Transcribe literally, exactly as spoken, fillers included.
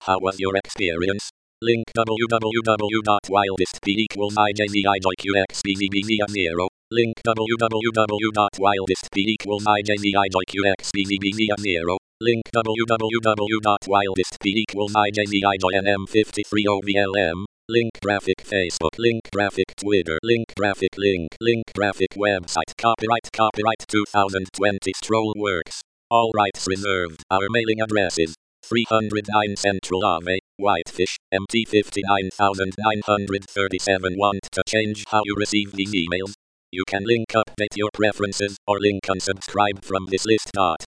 How was your experience? Link www.wildestp equals ijvijqxbzbz0. Link www.wildestp equals ijvijqxbzbz0. Link www.wildestp equals ijvijnm53ovlm. Link graphic Facebook. Link graphic Twitter. Link graphic link. Link graphic website. Copyright Copyright twenty twenty Stroll Works. All rights reserved. Our mailing address is three oh nine Central Ave, Whitefish, M T five nine nine three seven. Want to change how you receive these emails? You can link update your preferences or link unsubscribe from this list.